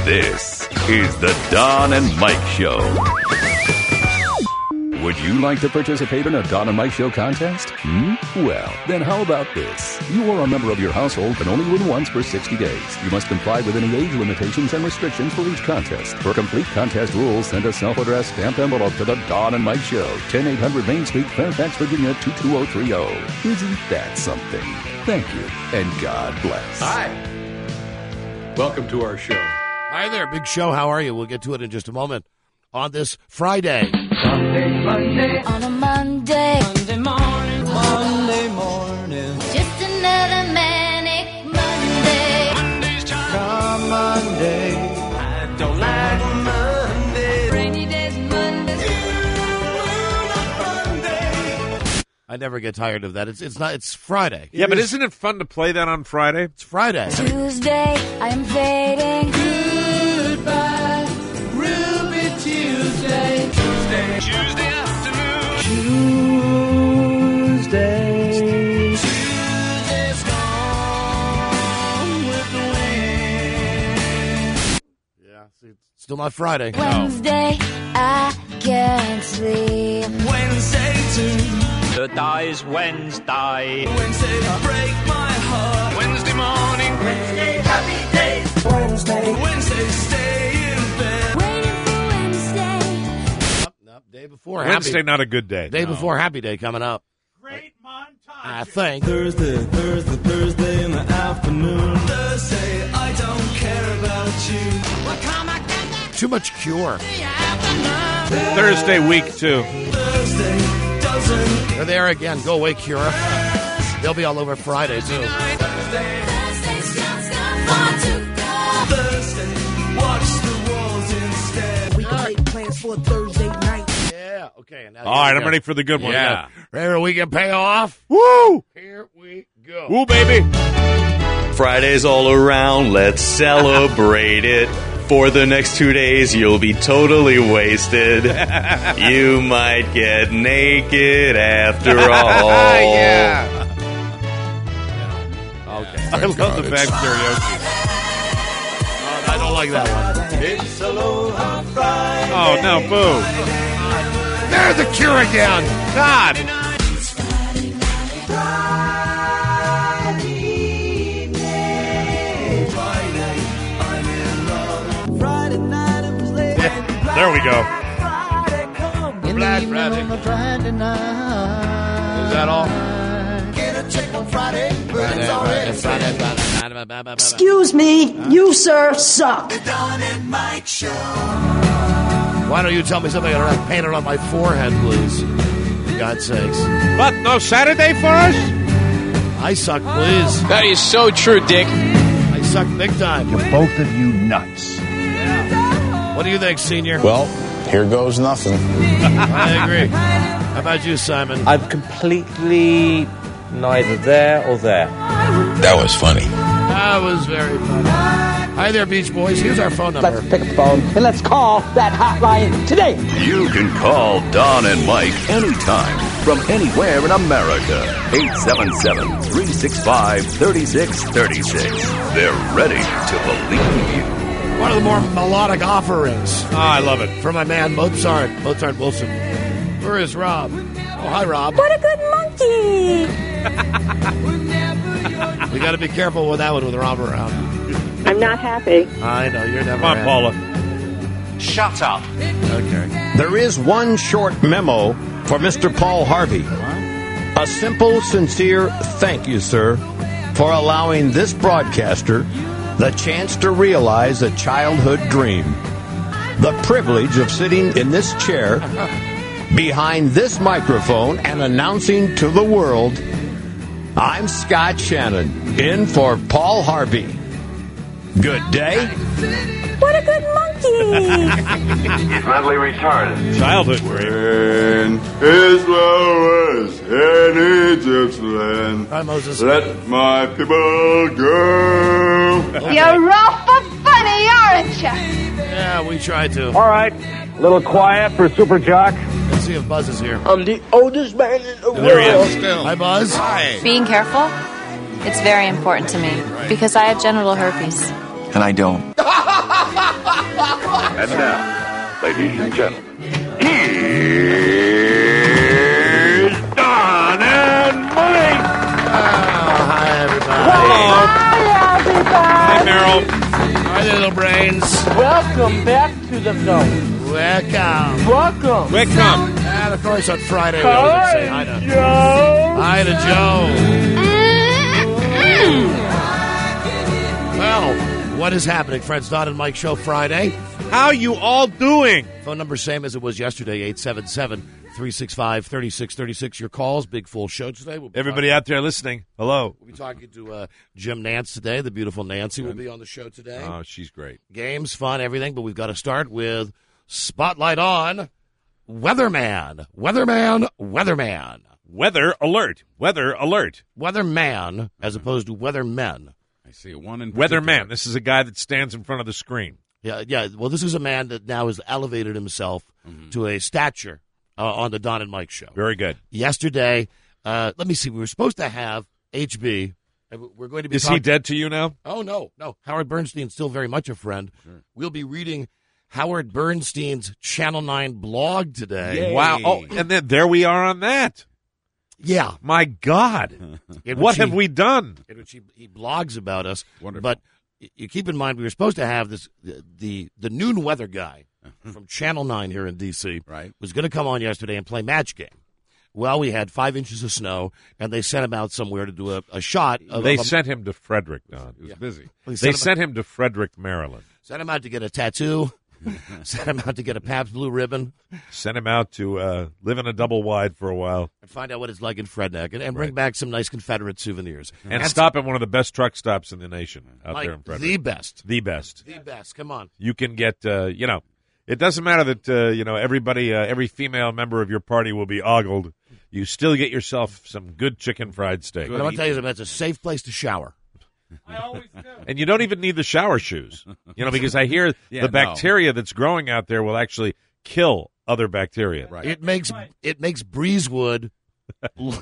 This is the Don and Mike Show. Would you like to participate in a Don and Mike Show contest? Well, then how about this? You are a member of your household can only win once for 60 days. You must comply with any age limitations and restrictions for each contest. For complete contest rules, send a self-addressed stamped envelope to the Don and Mike Show, 10800 Main Street, Fairfax, Virginia, 22030. Isn't that something? Thank you, and God bless. Hi. Welcome to our show. Hi there, big show. How are you? We'll get to it in just a moment on this Friday. Monday. On a Monday. Monday morning. Just another manic Monday. Monday's come Monday. I don't like Monday. Rainy days Monday. I never get tired of that. It's Friday. Yeah, but isn't it fun to play that on Friday? It's Friday. Tuesday, I am fading. Goodbye, Ruby Tuesday. Tuesday afternoon. Tuesday's gone with the wind. Yeah, see, it's still not Friday. Wednesday, I can't sleep. Wednesday too. The day's Wednesday. Wednesday break my heart. Wednesday morning. Wednesday happy days. Wednesday stay in bed. Waiting for Wednesday. Nope, day before. Wednesday, not a good day. Day before Happy Day coming up. Great montage. I think. Thursday in the afternoon. Thursday, I don't care about you. Too much Cure. Thursday week, too. Thursday doesn't. They're there again. Go away, Cure. They'll be all over Friday, too. Thursday's just not far to go. Thursday, watch the walls instead. We can make plans for a Thursday night. Yeah, okay. Now All right, I'm ready for the good one. Yeah. Ready for weekend payoff? Woo! Here we go. Woo, baby. Friday's all around, let's celebrate it. For the next 2 days, you'll be totally wasted. You might get naked after all. Yeah. Okay. I love the bad karaoke. I don't like that one. It's Aloha Friday. Oh, no, boo. There's the Cure again. God. There we go. Friday. Is that all? Friday. Excuse me, you, sir, suck. Why don't you tell me something I can paint it on my forehead, please? For God's sakes. What, no Saturday for us? I suck, please. That is so true, Dick. I suck big time. Both of you nuts. What do you think, Senior? Well, here goes nothing. I agree. How about you, Simon? I'm completely neither there or there. That was funny. That was very funny. Hi there, Beach Boys. Here's our phone number. Let's pick up the phone and let's call that hotline today. You can call Don and Mike anytime from anywhere in America. 877-365-3636. They're ready to believe you. One of the more melodic offerings. Oh, I love it. From my man, Mozart Wilson. Where is Rob? Oh, hi, Rob. What a good monkey. We got to be careful with that one with Rob around. I'm not happy. I know, you're never Come on, Paula. Shut up. Okay. There is one short memo for Mr. Paul Harvey. A simple, sincere thank you, sir, for allowing this broadcaster the chance to realize a childhood dream. The privilege of sitting in this chair behind this microphone and announcing to the world, I'm Scott Shannon, in for Paul Harvey. Good day. What a good monkey. Mentally retarded. Childhood dream. As low as in Egypt's land. Hi, Moses. Let my people go. You're awful funny, aren't you? Yeah, we tried to. All right, a little quiet for Super Jock. Let's see if Buzz is here. I'm the oldest man in the world. There he is. Hi, Buzz. Hi. Being careful, it's very important to me because I have genital herpes. And I don't. And now, ladies and gentlemen, here's Don and Mike. Hi, everybody. Hi, everybody. Hi, Meryl. Hi, little brains. Welcome back to the show. Welcome. Welcome. Welcome. And, of course, on Friday, we always say hi to Joe. Hi to Joe. Well, what is happening, friends? Don and Mike Show Friday. How you all doing? Phone number same as it was yesterday, 877-365-3636. Your calls, big full show today. We'll be Everybody out there listening, hello. We'll be talking to Jim Nance today. The beautiful Nancy will be on the show today. Oh, she's great. Games, fun, everything, but we've got to start with Spotlight on Weatherman. Weatherman. Weather alert. Weatherman, as opposed to Weathermen. I see one in Weatherman. This is a guy that stands in front of the screen. Yeah. Well, this is a man that now has elevated himself to a stature on the Don and Mike Show. Very good. Yesterday, let me see. We were supposed to have HB. We're going to be. Is he dead to you now? Oh no. Howard Bernstein's still very much a friend. Sure. We'll be reading Howard Bernstein's Channel 9 blog today. Yay. Wow. Oh, and then there we are on that. Yeah. My God. What have we done? In which he blogs about us. Wonderful. But you keep in mind, we were supposed to have this the noon weather guy from Channel 9 here in D.C. Right. Was going to come on yesterday and play match game. Well, we had 5 inches of snow, and they sent him out somewhere to do a shot. They sent him to Frederick, Don. He was busy. They sent him to Frederick, Maryland. Sent him out to get a tattoo. Sent him out to get a Pabst Blue Ribbon. Sent him out to live in a double wide for a while. And find out what it's like in Fredneck. And bring back some nice Confederate souvenirs. And stop at one of the best truck stops in the nation out Mike, there in Frederick. The best. The best. The best. Come on. You can get, it doesn't matter that, everybody, every female member of your party will be ogled. You still get yourself some good chicken fried steak. But I want to tell you something. It's a safe place to shower. I always do. And you don't even need the shower shoes, because I hear the bacteria that's growing out there will actually kill other bacteria. Right. It makes Breezewood. The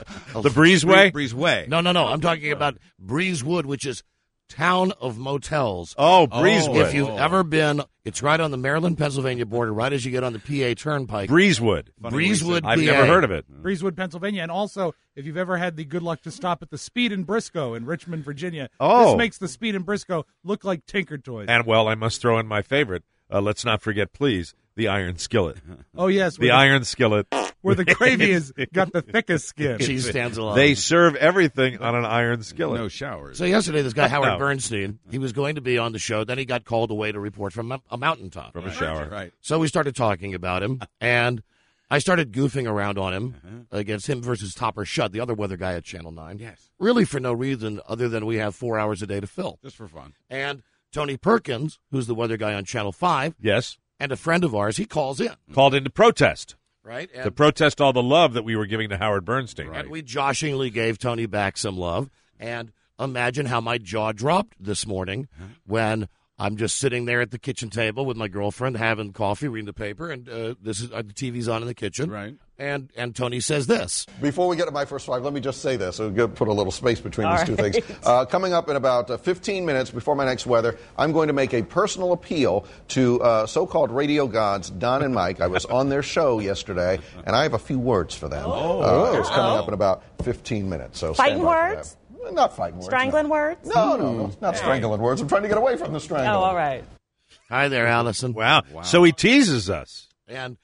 Breezeway? Breezeway. No. I'm talking about Breezewood, which is town of motels. Oh, Breezewood. If you've ever been, it's right on the Maryland-Pennsylvania border, right as you get on the PA Turnpike. Breezewood. Breezewood, I've PA. never heard of it. Breezewood, Pennsylvania. And also, if you've ever had the good luck to stop at the Speed in Briscoe in Richmond, Virginia, this makes the Speed in Briscoe look like Tinker Toys. And, well, I must throw in my favorite. Let's not forget, please, the iron skillet. Oh, yes. The iron skillet. Where the gravy has got the thickest skin. Cheese stands alone. They serve everything on an iron skillet. No showers. So yesterday, this guy, Howard Bernstein, he was going to be on the show. Then he got called away to report from a mountaintop. From a shower. Right. So we started talking about him, and I started goofing around on him against him versus Topper Shutt, the other weather guy at Channel 9. Yes. Really for no reason other than we have 4 hours a day to fill. Just for fun. And Tony Perkins, who's the weather guy on Channel 5, Yes. and a friend of ours, he calls in. Called in to protest. Right? To protest all the love that we were giving to Howard Bernstein. And we joshingly gave Tony back some love. And imagine how my jaw dropped this morning when I'm just sitting there at the kitchen table with my girlfriend having coffee, reading the paper, and this is the TV's on in the kitchen. Right. And Tony says this. Before we get to my first five, let me just say this. I'll put a little space between these two things. Coming up in about 15 minutes before my next weather, I'm going to make a personal appeal to so-called radio gods, Don and Mike. I was on their show yesterday, and I have a few words for them. It's coming up in about 15 minutes. So fighting words? Not fighting words. Strangling words? No, not strangling words. I'm trying to get away from the strangling. Oh, all right. Hi there, Allison. Wow. So he teases us. And,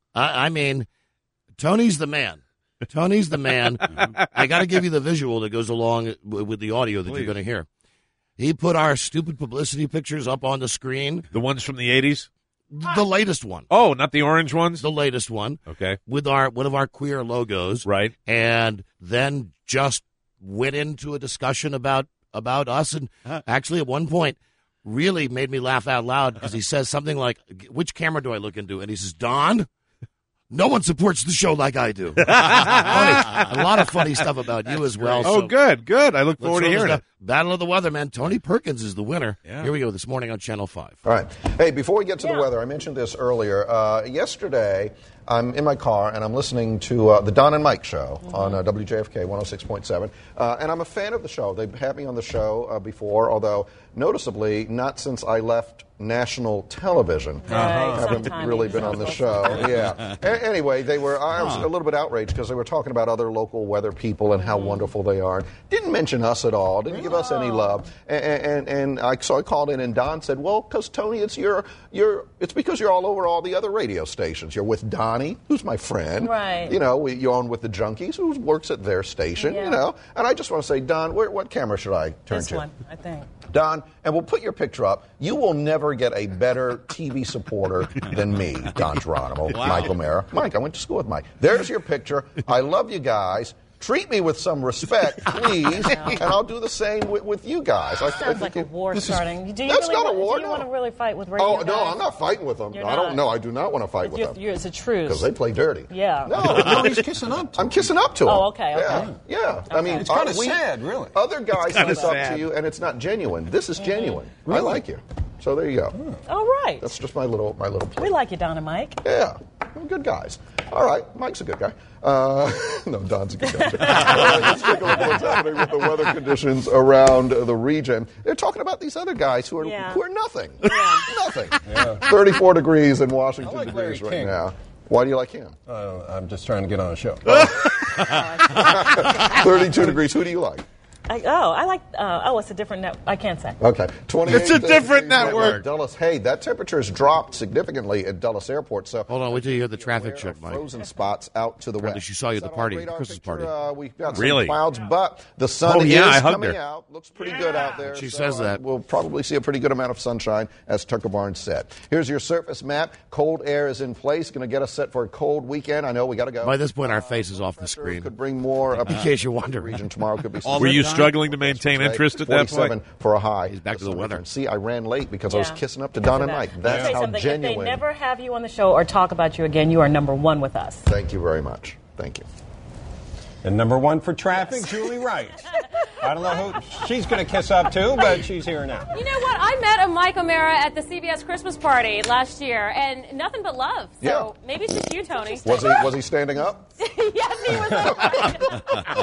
I mean, Tony's the man. Tony's the man. I got to give you the visual that goes along with the audio that you're going to hear. He put our stupid publicity pictures up on the screen. The ones from the 80s? The latest one. Oh, not the orange ones? The latest one. Okay. With one of our queer logos. Right. And then just went into a discussion about us. And actually, at one point, really made me laugh out loud because he says something like, which camera do I look into? And he says, Don, No one supports the show like I do. Funny. A lot of funny stuff about you as well. Oh, so good. I look forward to hearing it. Battle of the Weathermen. Tony Perkins is the winner. Yeah. Here we go this morning on Channel 5. All right. Hey, before we get to the weather, I mentioned this earlier. Yesterday, I'm in my car and I'm listening to the Don and Mike show on WJFK 106.7. And I'm a fan of the show. They've had me on the show before, although noticeably not since I left national television. Haven't really been on the show. Yeah. Anyway, I was a little bit outraged because they were talking about other local weather people and how wonderful they are. Didn't mention us at all. Didn't give us any love. So I called in and Don said, "Well, because Tony, it's because you're all over all the other radio stations. You're with Donnie, who's my friend. Right. You know, you're on with the Junkies, who works at their station. Yeah. You know. And I just want to say, Don, what camera should I turn This to? one, I think. Don, and we'll put your picture up. You will never get a better TV supporter than me, Don Geronimo, Mike O'Mara. Mike, I went to school with Mike. There's your picture. I love you guys. Treat me with some respect, please, and I'll do the same with you guys. Sounds like a war starting. That's not a war. Do you want to really fight with radio Oh, guys? no, I'm not fighting with them. You're I not. don't know. I do not want to fight with them. It's a truce. Because they play dirty. Yeah. No, he's kissing up to him. I'm kissing up to him. Oh, okay. Yeah. I mean, It's kind of sad, really. Other guys kinda kiss up sad. to you, and it's not genuine. This is genuine. I like you. So there you go. All right. That's just my little play. We like you, Don and Mike. Yeah, we're good guys. All right, Mike's a good guy. No, Don's a good guy. Let's take a look at what's happening with the weather conditions around the region. They're talking about these other guys who are nothing. Nothing. 34 degrees in Washington like Larry degrees right King. now. Why do you like him? I'm just trying to get on a show. 32 degrees. Who do you like? I like. It's a different net. I can't say. Okay, 28. It's a different network. Dulles. Hey, that temperature has dropped significantly at Dulles Airport. So hold on, wait till you hear the traffic check, Mike. Frozen spots out to the Apparently west. she saw you at the party, Radar Christmas picture, party. We've got Really? some clouds, but the sun I is hugged coming her. out. Looks pretty good out there. She so, says that. We'll probably see a pretty good amount of sunshine, as Tucker Barnes said. Here's your surface map. Cold air is in place. Going to get us set for a cold weekend. I know we got to go. By this point, our face is off the screen. Could bring more. In case you're wondering. Region tomorrow could be. Were you struggling to maintain interest at that point? 47 for a high. He's back to the weather. See, I ran late because I was kissing up to Don and Mike. That's Say how something. genuine. If they never have you on the show or talk about you again, you are number one with us. Thank you very much. Thank you. And number one for traffic, Julie Wright. I don't know who she's going to kiss up to, but she's here now. You know what? I met a Mike O'Mara at the CBS Christmas party last year, and nothing but love. So maybe it's just you, Tony. Was he standing up? Yes, he was.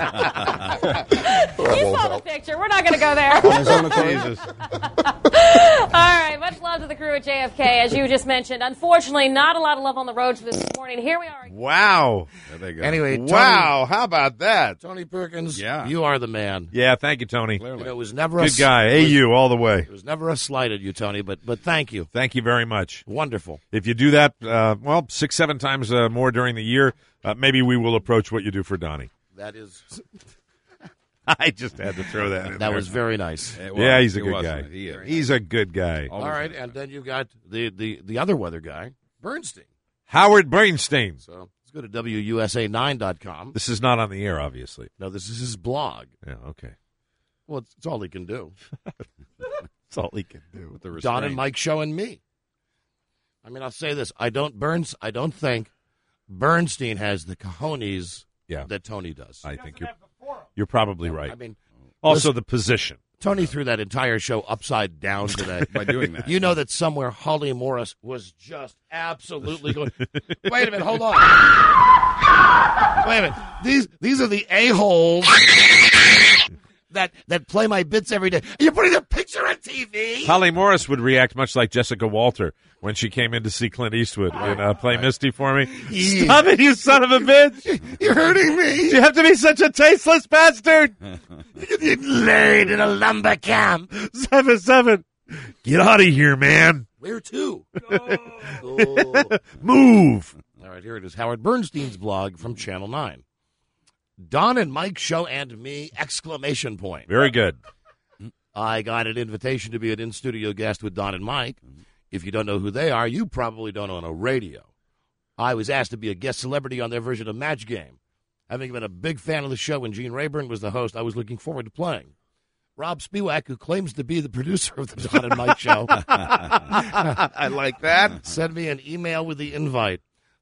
You saw the picture. We're not going to go there. Jesus. All right. Much love to the crew at JFK, as you just mentioned. Unfortunately, not a lot of love on the roads this morning. Here we are. Wow. There they go. Anyway, Tony, Wow. How about that? Tony Perkins, Yeah. you are the man. Yeah, thank you, Tony. You know, it was never Good guy. AU all the way. It was never a slight at you, Tony, but thank you. Thank you very much. Wonderful. If you do that, 6-7 times more during the year, maybe we will approach what you do for Donnie. That is. I just had to throw that in That there. was very nice. Yeah, he's a good wasn't guy. it? He is. He's a good guy. All right, and then you've got the other weather guy, Bernstein. Howard Bernstein. So let's go to WUSA9.com. This is not on the air, obviously. No, this is his blog. Yeah, okay. Well, it's all he can do. That's all he can do. With the Don restraint. and Mike Show and me. I mean, I'll say this: I don't think Bernstein has the cojones that Tony does. I think you're probably right. I mean, also the position. Tony threw that entire show upside down today by doing that. You know that somewhere Holly Morris was just absolutely going. Wait a minute, hold on. Wait a minute. These are the a-holes that play my bits every day. You're putting a picture on TV. Holly Morris would react much like Jessica Walter when she came in to see Clint Eastwood and Play Misty for me. Stop it, you son of a bitch! You're hurting me. You have to be such a tasteless bastard. You're laid in a lumber camp. 7-7. Get out of here, man. Where to? Move. All right, here it is. Howard Bernstein's blog from Channel 9. Don and Mike Show and me, exclamation point. Very good. I got an invitation to be an in-studio guest with Don and Mike. If you don't know who they are, you probably don't own a radio. I was asked to be a guest celebrity on their version of Match Game. Having been a big fan of the show when Gene Rayburn was the host, I was looking forward to playing. Rob Spiewak, who claims to be the producer of the Don and Mike Show, I like that. sent me an email with the invite.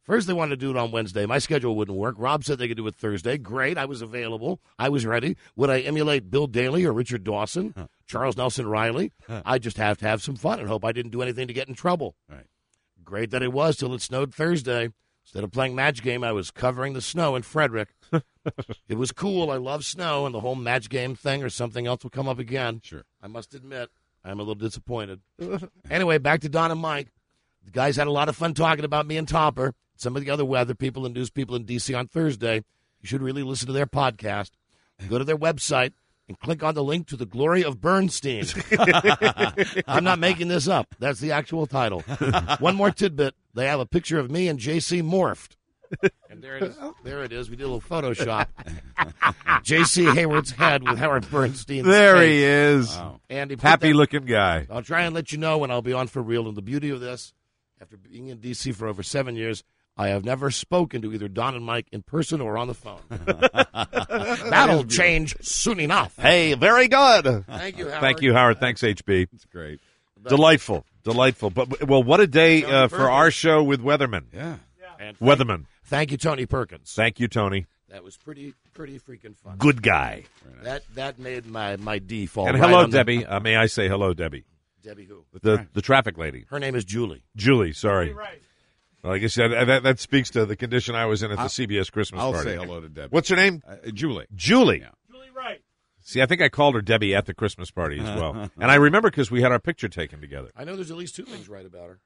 First, they wanted to do it on Wednesday. My schedule wouldn't work. Rob said they could do it Thursday. Great. I was available. I was ready. Would I emulate Bill Daly or Richard Dawson, Charles Nelson Riley? I just have to have some fun and hope I didn't do anything to get in trouble. Right. Great that it was till it snowed Thursday. Instead of playing Match Game, I was covering the snow in Frederick. It was cool. I love snow, and the whole Match Game thing or something else will come up again. Sure. I must admit, I'm a little disappointed. Anyway, back to Don and Mike. The guys had a lot of fun talking about me and Topper, some of the other weather people and news people in D.C. on Thursday. You should really listen to their podcast. Go to their website and click on the link to The Glory of Bernstein. I'm not making this up. That's the actual title. One more tidbit. They have a picture of me and J.C. morphed. And there it is. There it is. We did a little Photoshop. J.C. Hayward's head with Howard Bernstein's There face. he is. Wow. And he put Happy-looking guy. I'll try and let you know when I'll be on for real. And the beauty of this, after being in D.C. for over 7 years, I have never spoken to either Don and Mike in person or on the phone. That'll change soon enough. Hey, very good. Thank you, Howard. Thank you, Howard. Thanks, HB. It's great. Delightful. But, well, what a day for our show with Weatherman. Yeah. And Weatherman. Thank you, Tony Perkins. Thank you, Tony. That was pretty freaking fun. Good guy. That made my D fall. And right hello, on the- Debbie. May I say hello, Debbie? Debbie who? The traffic lady. Her name is Julie. Julie, sorry. Well, I guess that speaks to the condition I was in at the CBS Christmas I'll party. say hello to Debbie. What's her name? Julie. Julie. Yeah. Julie Wright. See, I think I called her Debbie at the Christmas party as well. And I remember because we had our picture taken together. I know there's at least two things right about her.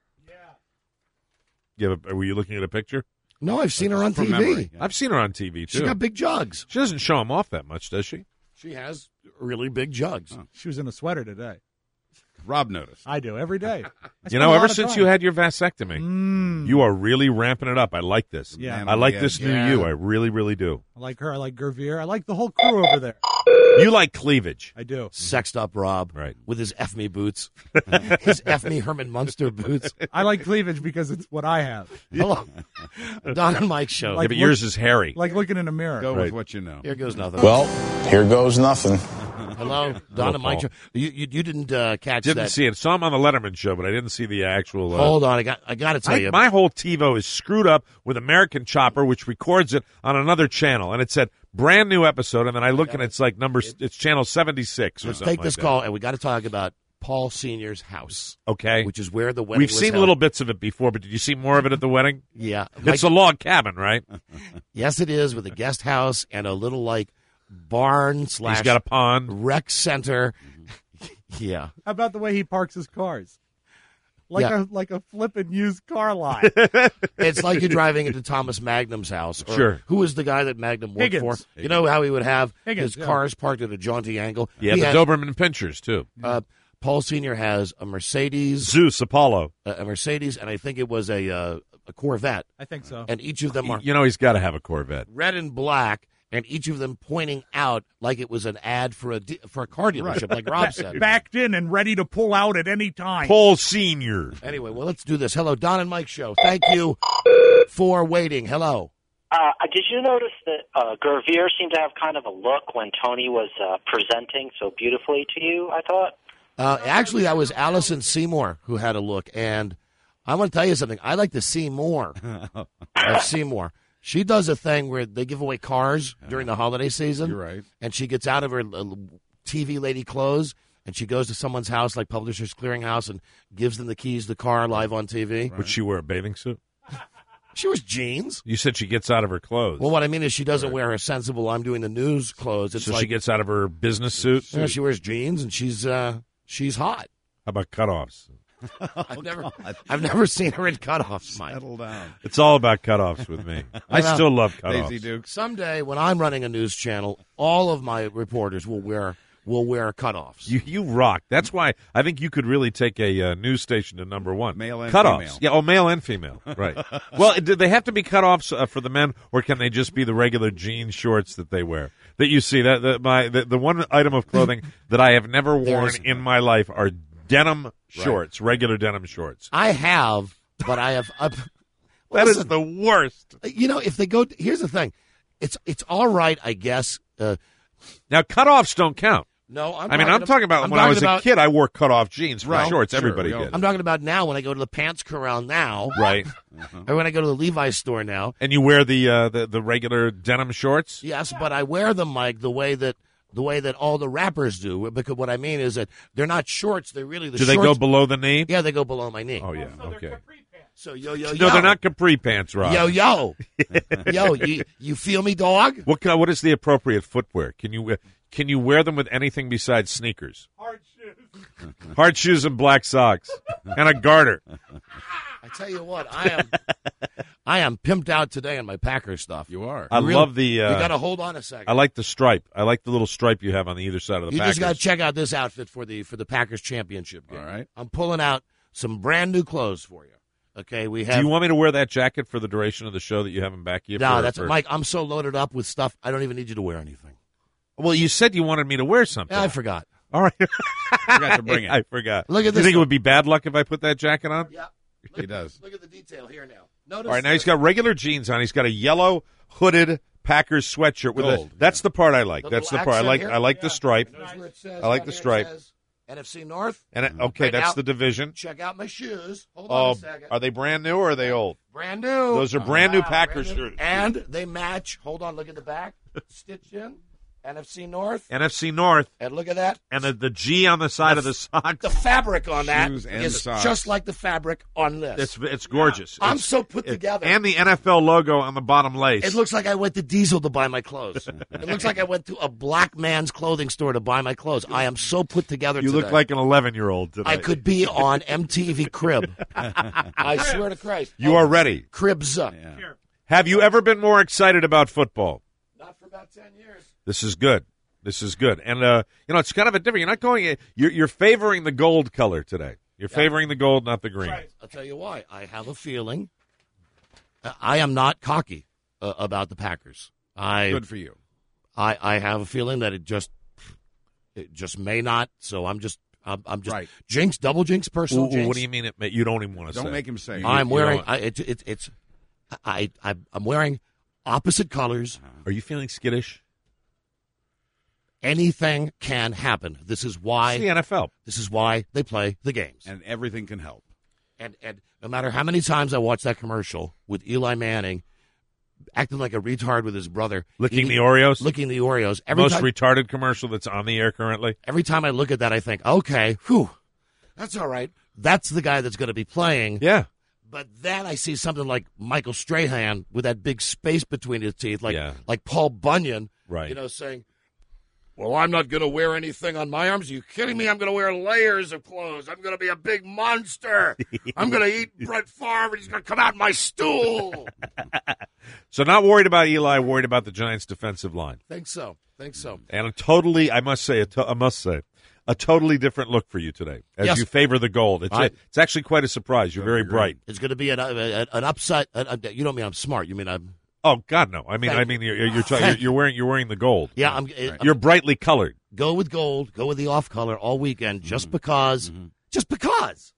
Were you looking at a picture? No, I've seen her on From TV. memory, yeah. I've seen her on TV, too. She got big jugs. She doesn't show them off that much, does she? She has really big jugs. She was in a sweater today. Rob noticed. I do every day. You know, ever since you had your vasectomy, you are really ramping it up. I like this. Yeah. I like this new you. I really, really do. I like her. I like Gervier. I like the whole crew over there. You like cleavage. I do. Sexed up Rob. Right. With his F me boots. His F me Herman Munster boots. I like cleavage because it's what I have. Hello. Don and Mike show. Yeah, but yours is hairy. Like looking in a mirror. Go with what you know. Here goes nothing. Well, here goes nothing. Hello, Don and Mike show. You didn't catch Didn't that. see it. Saw him on the Letterman show, but I didn't see the actual. Hold on, I got to tell you. My whole TiVo is screwed up with American Chopper, which records it on another channel, and it said brand new episode, and then I look and it's like it's channel 76 or Let's something. take this like call, and we got to talk about Paul Senior's house. Okay, which is where the wedding. We've was seen held. little bits of it before, but did you see more of it at the wedding? Yeah, it's a log cabin, right? Yes, it is, with a guest house and a little like barn / He's got a pond, rec center. Yeah. How about the way he parks his cars? Like a flippin' used car lot. It's like you're driving into Thomas Magnum's house. Or Sure. Who was the guy that Magnum worked Higgins. for? You know how he would have Higgins, his cars parked at a jaunty angle? Yeah, He the had- Doberman Pinschers too. Paul Senior has a Mercedes, Zeus, Apollo. a Mercedes, and I think it was a Corvette. I think so. And each of them are You know he's got to have a Corvette. red and black, and each of them pointing out like it was an ad for a car dealership, like Rob said. Backed in and ready to pull out at any time. Paul Senior. Anyway, well, let's do this. Hello, Don and Mike show. Thank you for waiting. Hello. Did you notice that Gervier seemed to have kind of a look when Tony was presenting so beautifully to you, I thought? Actually, that was Allison Seymour who had a look, and I want to tell you something. I like to see more of Seymour. She does a thing where they give away cars during the holiday season. You're right. And she gets out of her TV lady clothes, and she goes to someone's house, like Publishers Clearinghouse, and gives them the keys to the car live on TV. Would she wear a bathing suit? She wears jeans. You said she gets out of her clothes. Well, what I mean is she doesn't wear her sensible I'm doing the news clothes. It's so like, she gets out of her business suit? you know, she wears jeans, and she's hot. How about cutoffs? I've never seen her in cutoffs, Mike. Settle down. It's all about cutoffs with me. I still love cutoffs. Daisy Duke. Someday, when I'm running a news channel, all of my reporters will wear cutoffs. You rock. That's why I think you could really take a news station to number one. Male and cutoffs. female. Yeah, male and female. Right. Well, do they have to be cutoffs for the men, or can they just be the regular jean shorts that they wear? That you see the one item of clothing that I have never worn in my life are denim shorts, regular denim shorts. I have, but I have. That is the worst. You know, if they go, here's the thing, it's all right, I guess. Now cutoffs don't count. No, I'm talking about when I was a kid, I wore cutoff jeans for shorts. Sure, Everybody did. I'm talking about now when I go to the Pants Corral now. Right. Or when I go to the Levi's store now. And you wear the regular denim shorts? Yes, but I wear them, Mike, the way that all the rappers do. Because what I mean is that they're not shorts. They're really the Do shorts. they go below the knee? Yeah, they go below my knee. Oh, yeah. Okay. So, yo. No, they're not capri pants, Rob. Yo. You feel me, dog? What is the appropriate footwear? Can you wear them with anything besides sneakers? Hard shoes and black socks and a garter. I tell you what, I am pimped out today in my Packers stuff. You are. I love the. You got to hold on a second. I like the stripe. I like the little stripe you have on the either side of the You Packers. just got to check out this outfit for the Packers championship game. All right. I'm pulling out some brand new clothes for you. Okay, we have. Do you want me to wear that jacket for the duration of the show that you have in back of you? No, Mike. I'm so loaded up with stuff. I don't even need you to wear anything. Well, you said you wanted me to wear something. Yeah, I forgot. All right. Forgot to bring it. I forgot. Look at Do this. you think it would be bad luck if I put that jacket on? Yeah. He does. Look at the detail here now. Notice All right, now he's got regular jeans on. He's got a yellow hooded Packers sweatshirt with Gold, that's the part I like. The That's the little part I like. accent I like the stripe. Notice where it says, I like down the here it stripe. says NFC North. And Right that's now- the division. Check out my shoes. Hold on a second. Are they brand new or are they old? Brand new. Those are brand new Wow, Packers brand new. shirts. And they match. Hold on, look at the back. Stitched in. NFC North. NFC North. And look at that. And the G on the side of the socks. The fabric on that Shoes and is the socks. just like the fabric on this. It's gorgeous. I'm so put together. And the NFL logo on the bottom lace. It looks like I went to Diesel to buy my clothes. It looks like I went to a black man's clothing store to buy my clothes. I am so put together You today. look like an 11-year-old today. I could be on MTV Crib. I swear to Christ. You are ready. Cribs. Have you ever been more excited about football? Not for about 10 years. This is good. This is good. And, it's kind of a different. You're not going – you're favoring the gold color today. You're favoring the gold, not the green. Right. I'll tell you why. I have a feeling I am not cocky about the Packers. Good for you. I have a feeling that it just may not. So I'm just Right. jinx, double jinx, personal jinx. What do you mean? You don't even want to say. Don't make him say. I'm wearing. I'm wearing opposite colors. Are you feeling skittish? Anything can happen. This is why It's the NFL. This is why they play the games. And everything can help. And no matter how many times I watch that commercial with Eli Manning acting like a retard with his brother, Licking the Oreos? licking the Oreos. Most retarded commercial that's on the air currently. Every time I look at that, I think, okay, whew, that's all right. That's the guy that's going to be playing. Yeah. But then I see something like Michael Strahan with that big space between his teeth, like Paul Bunyan, Right. Saying, well, I'm not going to wear anything on my arms. Are you kidding me? I'm going to wear layers of clothes. I'm going to be a big monster. I'm going to eat Brett Favre, and he's going to come out in my stool. So not worried about Eli, worried about the Giants' defensive line. Think so. And I must say, a totally different look for you today as Yes. you favor the gold. It's actually quite a surprise. You're very bright. It's going to be an upside. You don't mean I'm smart. You mean I'm. Oh God, no! I mean, you're wearing the gold. Yeah, You're brightly colored. Go with gold. Go with the off color all weekend, just because. Just because.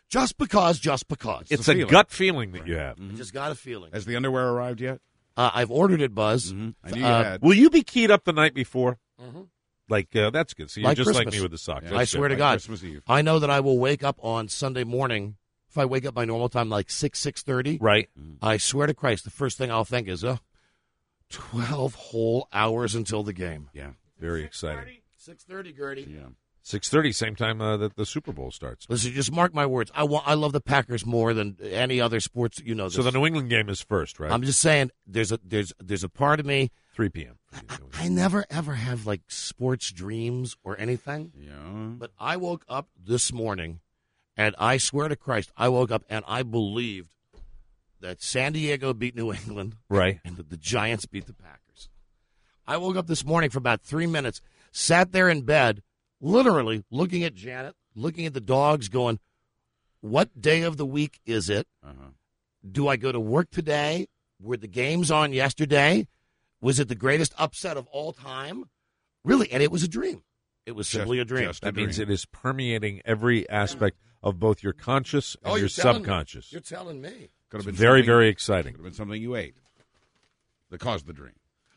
It's a gut feeling that you have. I just got a feeling. Has the underwear arrived yet? I've ordered it, Buzz. I knew you had. Will you be keyed up the night before? Mhm. Like that's good. So you're Like just like Christmas. me with the socks. I swear to God, Christmas Eve. I know that I will wake up on Sunday morning. If I wake up by normal time, like 6:30, right? I swear to Christ, the first thing I'll think is, 12 whole hours until the game. Yeah, very exciting. 6:30, Gertie. Yeah. 6:30, same time that the Super Bowl starts. Listen, just mark my words. I love the Packers more than any other sports. You know this. So the New England game is first, right? I'm just saying, there's a part of me. 3 p.m. I never ever have like sports dreams or anything. Yeah. But I woke up this morning, and I swear to Christ, I woke up and I believed that San Diego beat New England, right, and that the Giants beat the Packers. I woke up this morning for about 3 minutes, sat there in bed, literally looking at Janet, looking at the dogs, going, "What day of the week is it? Do I go to work today? Were the games on yesterday? Was it the greatest upset of all time? Really?" And it was a dream. It was simply a dream. That means it is permeating every aspect of both your conscious and your you're telling me. subconscious. You're telling me. Could have been very, something- very exciting. Could have been something you ate that caused the dream.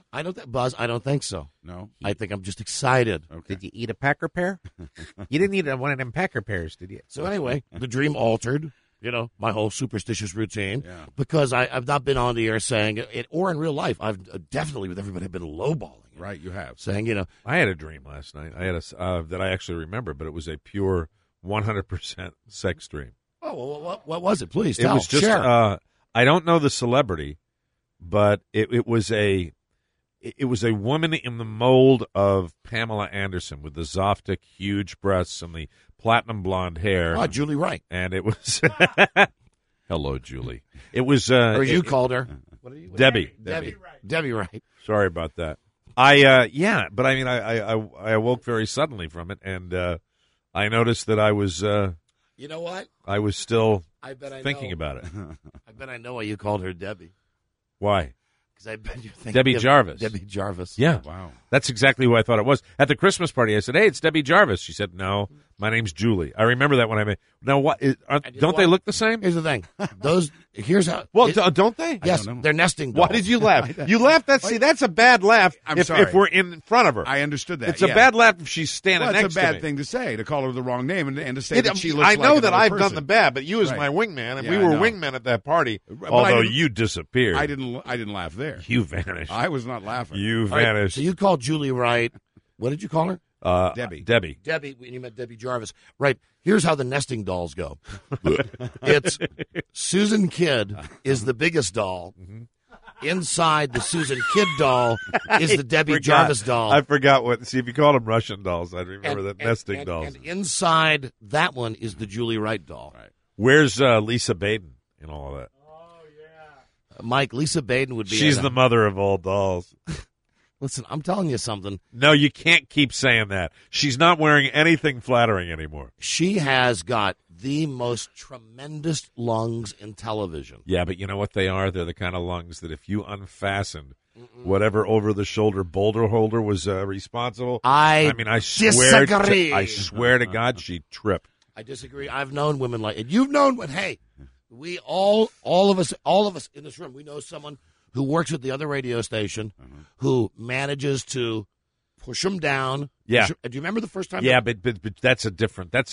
Buzz, I don't think so. No? I think I'm just excited. Okay. Did you eat a Packer pear? You didn't eat one of them Packer pears, did you? So anyway, the dream altered, my whole superstitious routine, Yeah. because I've not been on the air saying it, or in real life, I've definitely with everybody been lowballing it. Right, you have. Saying, I had a dream last night. I had that I actually remember, but it was a pure 100% sex dream. Oh, well, what was it? Please It tell. was just, Share. I don't know the celebrity, but it was a woman in the mold of Pamela Anderson with the Zoftic huge breasts and the platinum blonde hair. Oh, Julie Wright. And it was hello, Julie. It was or you called her. What are you? Debbie. Debbie Wright. Sorry about that. But I mean, I awoke very suddenly from it, and I noticed that I was. You know what? I was still I bet I thinking know. about it. I bet I know why you called her Debbie. Why? Because I bet you're thinking Debbie Jarvis. Debbie Jarvis. Yeah. Wow. That's exactly who I thought it was. At the Christmas party, I said, "Hey, it's Debbie Jarvis." She said, "No, my name's Julie." I remember that when I met. Now, what? Don't they look the same? Here's the thing. Here's how. Well, don't they? Yes, they're nesting dolls. Why did you laugh? You laughed. That's a bad laugh. I'm if, sorry. if we're in front of her, I understood that. It's a bad laugh if she's standing Well, next it's a bad to me. thing to say, to call her the wrong name and to say that she looks I like know that another I've person. done the bad, but you as Right. my wingman, and Yeah, we I were know. wingmen at that party. But I Although didn't- you disappeared. I didn't laugh there. You vanished. I was not laughing. You All right, vanished. so you called Julie Wright. What did you call her? Debbie. Debbie, when you met Debbie Jarvis. Right. Here's how the nesting dolls go. It's Susan Kidd is the biggest doll. Inside the Susan Kidd doll is the Debbie Jarvis doll. I forgot what. See, if you called them Russian dolls, I'd remember that nesting dolls. And inside that one is the Julie Wright doll. Right. Where's Lisa Baden in all of that? Mike, Lisa Baden would be. She's the mother of all dolls. Listen, I'm telling you something. No, you can't keep saying that. She's not wearing anything flattering anymore. She has got the most tremendous lungs in television. Yeah, but you know what they are? They're the kind of lungs that if you unfastened whatever over-the-shoulder boulder holder was responsible, I disagree. I swear to God, she'd trip. I disagree. I've known women like, and you've known, but hey, we all of us in this room, we know someone who works at the other radio station who manages to push them down. Yeah. Do you remember the first time? Yeah, but that's a different. That's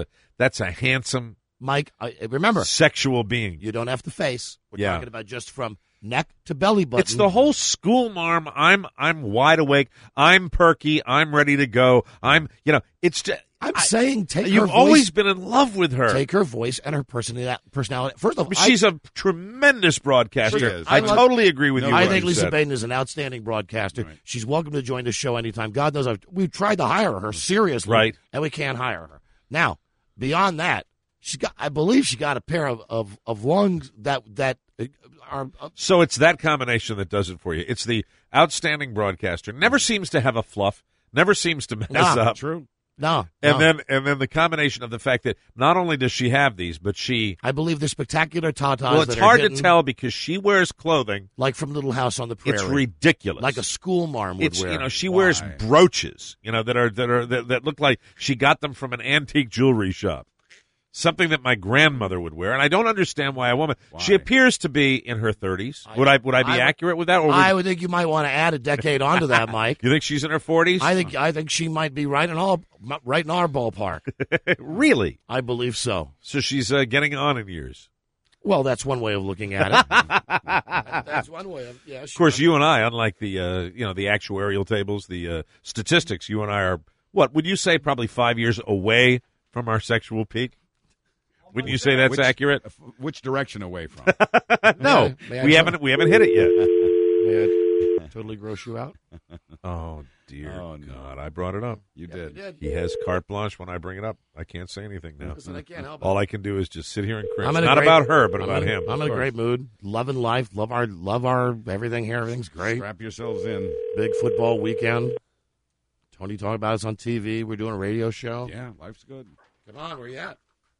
a handsome, Mike. Remember, sexual being. You don't have to face. We're Yeah. talking about just from neck to belly button. It's the whole school marm. I'm wide awake. I'm perky. I'm ready to go. It's just. I'm saying take her You've voice. always been in love with her. Take her voice and her personality. First of all, She's a tremendous broadcaster. She is. I totally agree with you. I what think you Lisa said. Baden is an outstanding broadcaster. Right. She's welcome to join the show anytime. God knows we've tried to hire her seriously, right? And we can't hire her. Now, beyond that, I believe she got a pair of lungs that are. So it's that combination that does it for you. It's the outstanding broadcaster. Never seems to have a fluff. Never seems to mess up. True. No, and then the combination of the fact that not only does she have these, but I believe they're spectacular tatas. Well, it's hard to tell because she wears clothing like from Little House on the Prairie. It's ridiculous, like a school marm would wear. She wears brooches, that look like she got them from an antique jewelry shop. Something that my grandmother would wear, and I don't understand why a woman. She appears to be in her 30s. Would I be accurate with that? Or I would think you might want to add a decade onto that, Mike. You think she's in her 40s? I think she might be right in our ballpark. Really? I believe so. So she's getting on in years. Well, that's one way of looking at it. That's one way of Of course, you and I, unlike the the actuarial tables, the statistics, you and I are what would you say probably 5 years away from our sexual peak? Wouldn't you say that's accurate? Which direction away from? No, we haven't hit it yet. May I totally gross you out? Oh dear God! I brought it up. You did. He has carte blanche when I bring it up. I can't say anything now. Listen, I can't help it. All I can do is just sit here and cringe. Not about her, but about him. I'm in a great mood. Loving life. Love our everything here. Everything's great. Strap yourselves in. Big football weekend. Tony talking about us on TV. We're doing a radio show. Yeah, life's good. Come on, where you at?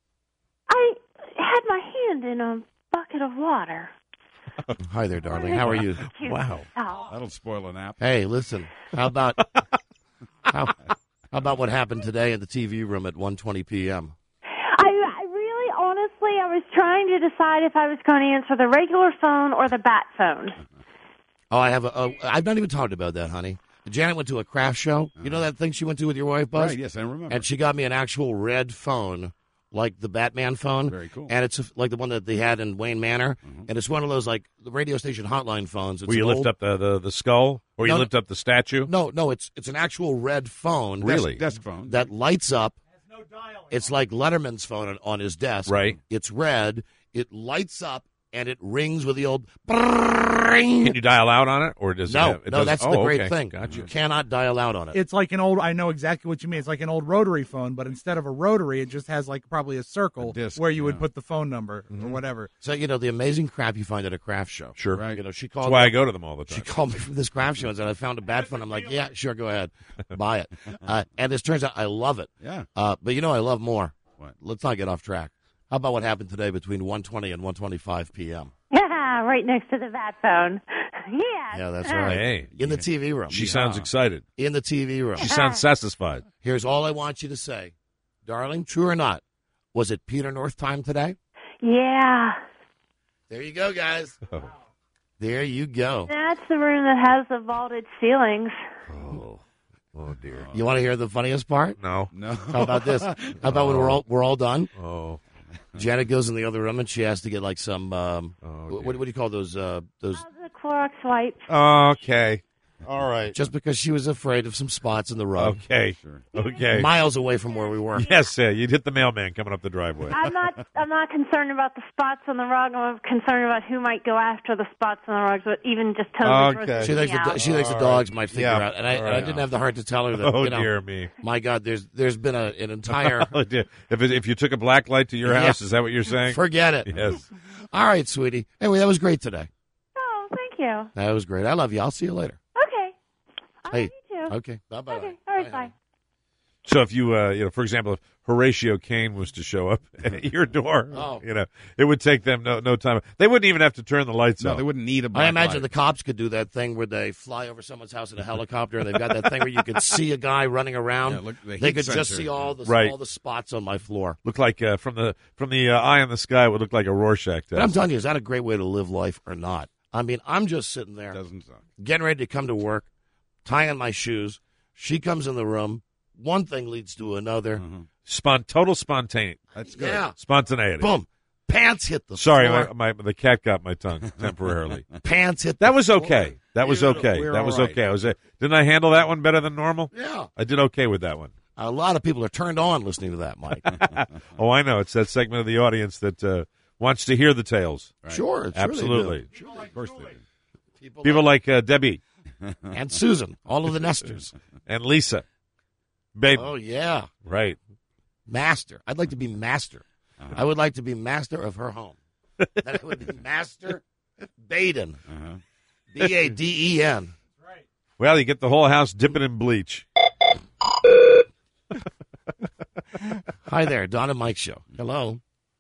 I had my hand in a bucket of water. Hi there, darling. How are you? Wow. That'll spoil a nap. Hey, listen. How about what happened today in the TV room at 1:20 p.m.? I really, honestly, I was trying to decide if I was going to answer the regular phone or the bat phone. Oh, I have I've not even talked about that, honey. Janet went to a craft show. You know that thing she went to with your wife, Buzz? Right, yes, I remember. And she got me an actual red phone, like the Batman phone. Very cool. And it's like the one that they had in Wayne Manor. And it's one of those, like, the radio station hotline phones. It's Where you lift up the skull? Or you lift up the statue? No, it's an actual red phone. Really? Desk phone. That lights up. It's like Letterman's phone on his desk. Right. It's red. It lights up, and it rings with the old brrrring. Can you dial out on it? Or does No, it no, that's the great okay. thing. Gotcha. You cannot dial out on it. It's like an old, I know exactly what you mean. It's like an old rotary phone, but instead of a rotary, it just has like probably a circle where you would put the phone number or whatever. So, the amazing crap you find at a craft show. Sure. Right. She called That's why me- I go to them all the time. She called me from this craft show and said, I found a bad phone. I'm like, yeah, sure, go ahead. Buy it. And it turns out I love it. Yeah. But I love more. What? Let's not get off track. How about what happened today between 1:20 and 1:25 p.m.? Yeah, right next to the bat phone. Yeah. Yeah, that's right. Hey. In the TV room. She sounds excited. In the TV room. She sounds satisfied. Here's all I want you to say. Darling, true or not, was it Peter North time today? Yeah. There you go, guys. There you go. That's the room that has the vaulted ceilings. Oh dear. You want to hear the funniest part? No. How about this? How about when we're all done? Oh. Janet goes in the other room and she has to get like some what do you call those The Clorox wipes. Okay. All right. Just because she was afraid of some spots in the rug. Okay. Okay. Miles away from where we were. Yes, you'd hit the mailman coming up the driveway. I'm not concerned about the spots on the rug. I'm concerned about who might go after the spots on the rugs, but even just totally grossing She thinks me out. she thinks the dogs might figure Yeah. out, and I All right. didn't have the heart to tell her that. Oh, dear me. My God, there's been an entire. Oh, dear. If you took a black light to your house, Yeah. is that what you're saying? Forget it. Yes. All right, sweetie. Anyway, that was great today. Oh, thank you. That was great. I love you. I'll see you later. Okay. Hey. You too. Okay. Bye bye. Okay. All right. Bye. So if you, for example, if Horatio Kane was to show up at your door, it would take them no time. They wouldn't even have to turn the lights No, on. they wouldn't need a I black imagine light. the cops could do that thing where they fly over someone's house in a helicopter, and they've got that thing where you can see a guy running around. Yeah, look, the They heat could just sensor. see all the Right. spots on my floor. Look like from the eye in the sky, it would look like a Rorschach But I'm test. telling you, is that a great way to live life or not? I mean, I'm just sitting there, Doesn't suck. getting ready to come to work, tying on my shoes. She comes in the room. One thing leads to another. Total spontaneity. That's good. Yeah. Spontaneity. Boom. Pants hit the Sorry, floor. the cat got my tongue temporarily. Pants hit That the was floor. okay. That was Beautiful. okay. We're That all was right. okay. Didn't I handle that one better than normal? Yeah. I did okay with that one. A lot of people are turned on listening to that, Mike. Oh, I know. It's that segment of the audience that wants to hear the tales. Sure. It's Absolutely. Of course they do. People like Debbie And Susan, all of the nesters. and Lisa. Baby. Oh, yeah. Right. Master. I'd like to be master. I would like to be master of her home. Then I would be Master Baden. B-A-D-E-N. Well, you get the whole house dipping in bleach. Hi there, Don and Mike Show. Hello.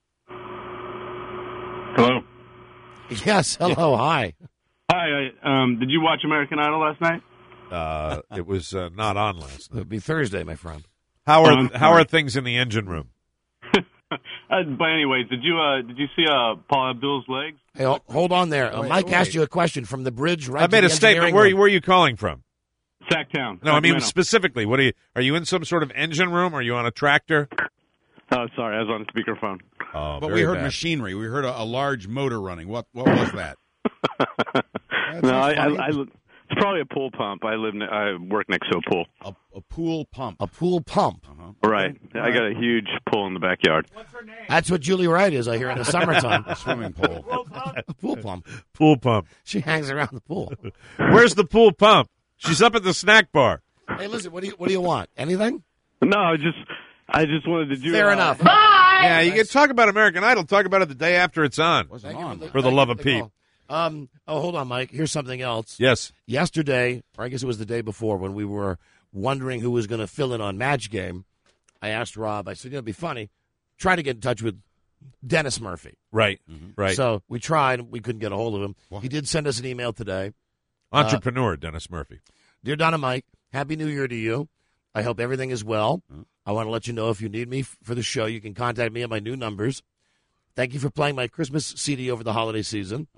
Hello. Yes, hello, hi. Hi. Did you watch American Idol last night? It was not on last night. It'll be Thursday, my friend. How I'm are sorry. things in the engine room? But anyways, did you see Paul Abdul's legs? Hey, hold on there. Mike asked you a question from the bridge right I made to a the statement. engineering Where are you calling from? Sacktown. No, I mean Sacramento. specifically. What are you in some sort of engine room? Are you on a tractor? Oh, sorry, I was on speakerphone. Oh, But very we heard bad. machinery. We heard a large motor running. What was that? No, it's probably a pool pump. I work next to a pool. A pool pump. A pool pump. Right. I got a huge pool in the backyard. That's what Julie Wright is, I hear, in the summertime. A swimming pool. A pool pump. Pool pump. She hangs around the pool. Where's the pool pump? She's up at the snack bar. Hey, listen, what do you want? Anything? No, I just wanted to do. Fair enough. Yeah, you can talk about American Idol. Talk about it the day after it's on. Wasn't on. For the love of Pete. Hold on, Mike. Here's something else. Yes. Yesterday, or I guess it was the day before, when we were wondering who was going to fill in on Match Game, I asked Rob, I said, it'd be funny, try to get in touch with Dennis Murphy. Right. Right. So we tried. We couldn't get a hold of him. He did send us an email today. Entrepreneur, Dennis Murphy. Dear Donna Mike, Happy New Year to you. I hope everything is well. I want to let you know if you need me for the show, you can contact me at my new numbers. Thank you for playing my Christmas CD over the holiday season.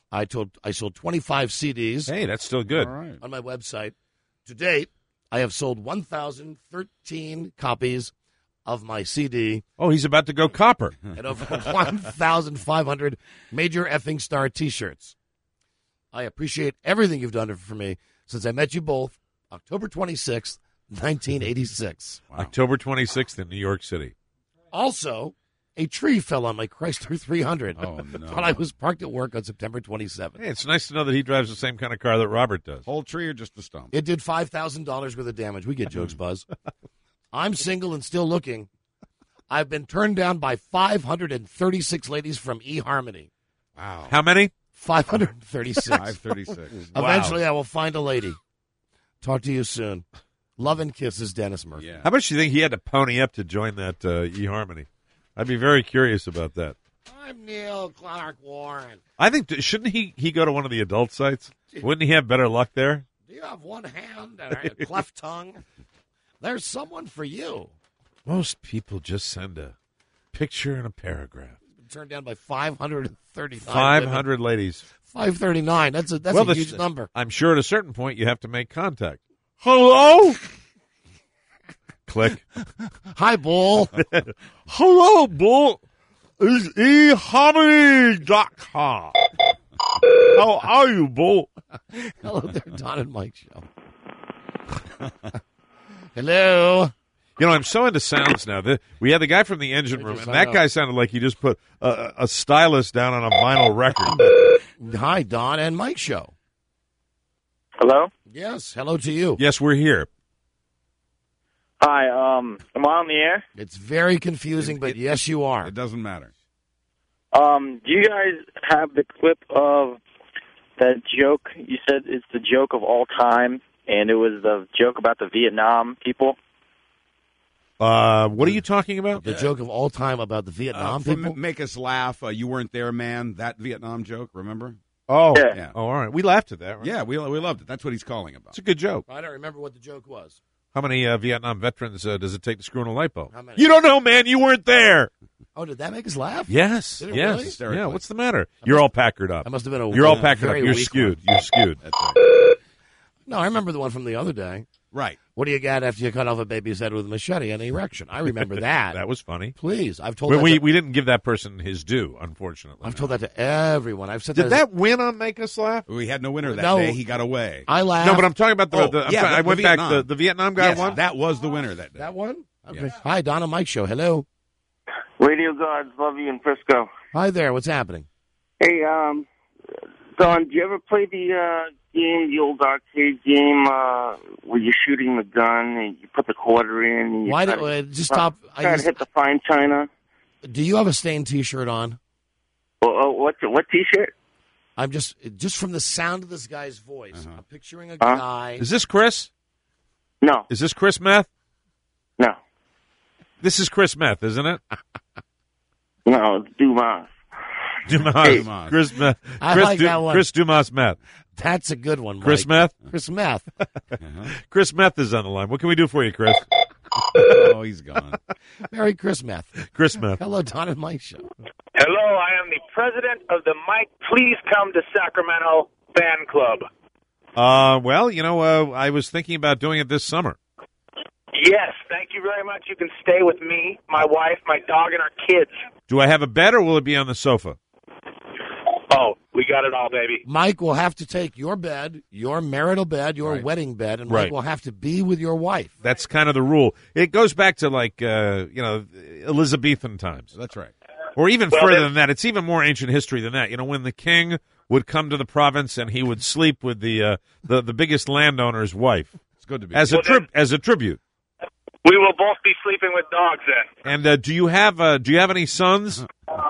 I sold 25 CDs. Hey, that's still good. All right. On my website. To date, I have sold 1,013 copies of my CD. Oh, he's about to go copper. And over 1,500 Major Effing Star T-shirts. I appreciate everything you've done for me since I met you both October 26th, 1986. Wow. October 26th in New York City. Also, a tree fell on my Chrysler 300 Oh, no. while I was parked at work on September 27th. Hey, it's nice to know that he drives the same kind of car that Robert does. Whole tree or just the stump? It did $5,000 worth of damage. We get jokes, Buzz. I'm single and still looking. I've been turned down by 536 ladies from eHarmony. Wow. How many? 536. 536. Eventually, I will find a lady. Talk to you soon. Love and kisses, Dennis Murphy. Yeah. How much do you think he had to pony up to join that eHarmony? I'd be very curious about that. I'm Neil Clark Warren. I think, shouldn't he go to one of the adult sites? Wouldn't he have better luck there? Do you have one hand and a cleft tongue? There's someone for you. Most people just send a picture and a paragraph. Turned down by 539. 500 ladies. 539. That's a huge number. I'm sure at a certain point you have to make contact. Hello? Click. Hi, Bull. Hello, Bull. It's eHarmony.com. How are you, Bull? Hello there, Don and Mike show. Hello. You know, I'm so into sounds now. We had the guy from the engine room, and that guy sounded like he just put a stylus down on a vinyl record. Hi, Don and Mike show. Hello? Yes, hello to you. Yes, we're here. Hi, am I on the air? It's very confusing, but yes, you are. It doesn't matter. Do you guys have the clip of that joke? You said it's the joke of all time, and it was the joke about the Vietnam people. What are you talking about? The joke of all time about the Vietnam people? Make us laugh. You weren't there, man. That Vietnam joke, remember? Oh, yeah. Oh, all right. We laughed at that, right? Yeah, we loved it. That's what he's calling about. It's a good joke. I don't remember what the joke was. How many Vietnam veterans does it take to screw in a light bulb? How many? You don't know, man. You weren't there. Oh, did that make us laugh? Yes. Did it Yes. really? Yeah. What's the matter? You're all packered up. I must have been You're all packered up. very You're weak skewed. one. You're skewed. That's right. No, I remember the one from the other day. Right. What do you got after you cut off a baby's head with a machete and an erection? I remember that. That was funny. Please, I've told that We didn't give that person his due, unfortunately. I've told that to everyone. I've said Did that win on Make Us Laugh? We had no winner that No. day. He got away. I laughed. No, but I'm talking about I went back. Vietnam. The Vietnam guy Yes, won. that was the winner that day. That one? Okay. Yes. Hi, Don and Mike show. Hello. Radio Gods, love you in Frisco. Hi there. What's happening? Hey, Don, do you ever play the game, the old arcade game, where you're shooting the gun and you put the quarter in? And you Why try did to- just stop? Try to hit the fine china. Do you have a stained T-shirt on? What T-shirt? I'm just from the sound of this guy's voice. I'm picturing a guy. Is this Chris? No. Is this Chris Meth? No. This is Chris Meth, isn't it? No, it's Dumas. Dumas. Chris Meth. I like that one. Chris Dumas Meth. That's a good one, Mike. Chris Meth? Chris Meth. Chris Meth is on the line. What can we do for you, Chris? Oh, he's gone. Merry Chris Meth. Chris Meth. Hello, Don and Mike show. Hello, I am the president of the Mike Please Come to Sacramento fan club. Well, you know, I was thinking about doing it this summer. Yes, thank you very much. You can stay with me, my wife, my dog, and our kids. Do I have a bed or will it be on the sofa? Oh, we got it all, baby. Mike will have to take your bed, your marital bed, your wedding bed, and Mike Right. will have to be with your wife. That's kind of the rule. It goes back to like Elizabethan times. That's right. Or even Well, further then- than that. It's even more ancient history than that. You know, when the king would come to the province and he would sleep with the biggest landowner's wife. It's good to be as a tribute. We will both be sleeping with dogs then. And do you have any sons?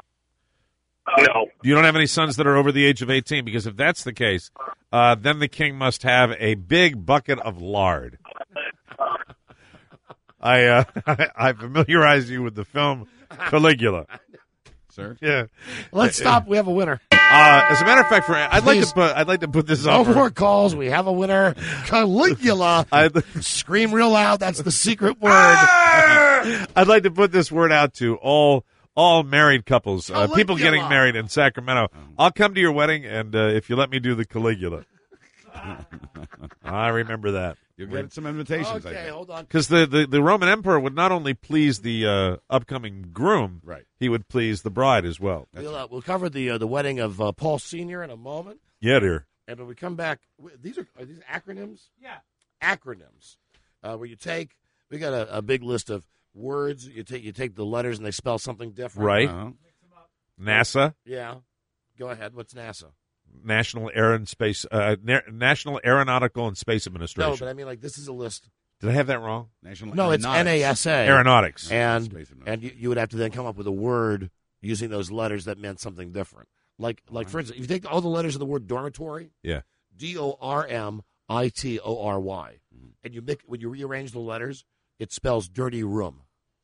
No. You don't have any sons that are over the age of 18, because if that's the case, then the king must have a big bucket of lard. I familiarized you with the film Caligula. Sir? Yeah. Let's stop. We have a winner. As a matter of fact, I'd like to put this No on. more calls. We have a winner. Caligula. Scream real loud. That's the secret word. I'd like to put this word out to all all married couples, people Caligula. getting married in Sacramento. I'll come to your wedding, and if you let me do the Caligula. I remember that. You'll get some invitations. I Okay, think. hold on. Because the Roman emperor would not only please the upcoming groom, Right. he would please the bride as well. We'll cover the wedding of Paul Sr. in a moment. Yeah, dear. And when we come back, these are these acronyms? Yeah. Acronyms. Where you take, we got a big list of words. You take the letters and they spell something different. Right. Uh-huh. NASA, Yeah. Go ahead. What's NASA? National Aeronautical and Space Administration. No, but I mean, like, this is a list. Did I have that wrong? National No, it's Aeronautics. NASA. Aeronautics. And you would have to then come up with a word using those letters that meant something different. Like for instance, if you take all the letters of the word dormitory, Yeah. DORMITORY, and when you rearrange the letters, it spells dirty room.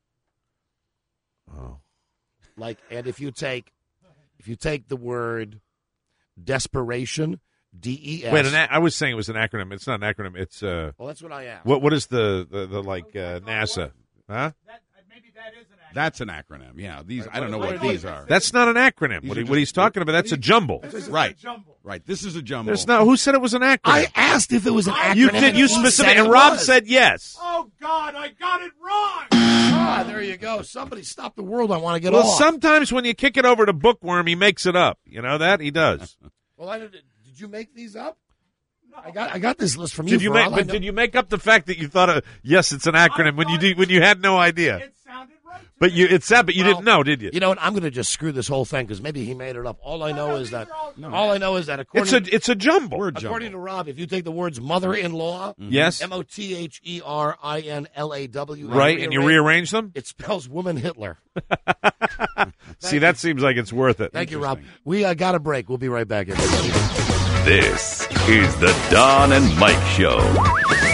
Oh. And if you take the word desperation, DES. Wait, I was saying it was an acronym. It's not an acronym. It's Well, that's what I asked. What is the NASA? Huh? That's an acronym. Yeah, these I don't know what these are. That's not an acronym. These What, are what he's talking about, that's a jumble. Right. Right. This is a jumble. There's no. Who said it was an acronym? I asked if it was an acronym. You did. You specific. And Rob said yes. Oh, God, I got it wrong. There you go. Somebody stop the world. I want to get Well, off. sometimes when you kick it over to Bookworm, he makes it up. You know that he does. Well, did you make these up? I got this list from you. Did you for make? all I But know. did you make up the fact that you thought, yes, it's an acronym when you had no idea? It sounded right. But you didn't know, did you? You know what? I'm going to just screw this whole thing because maybe he made it up. All I know is that according It's a jumble. according to Rob, if you take the words mother-in-law, Yes. MOTHERINLAW, Right, and you rearrange them. it spells woman Hitler. See, that seems like it's worth it. Thank you, Rob. We got a break. We'll be right back. This is the Don and Mike Show.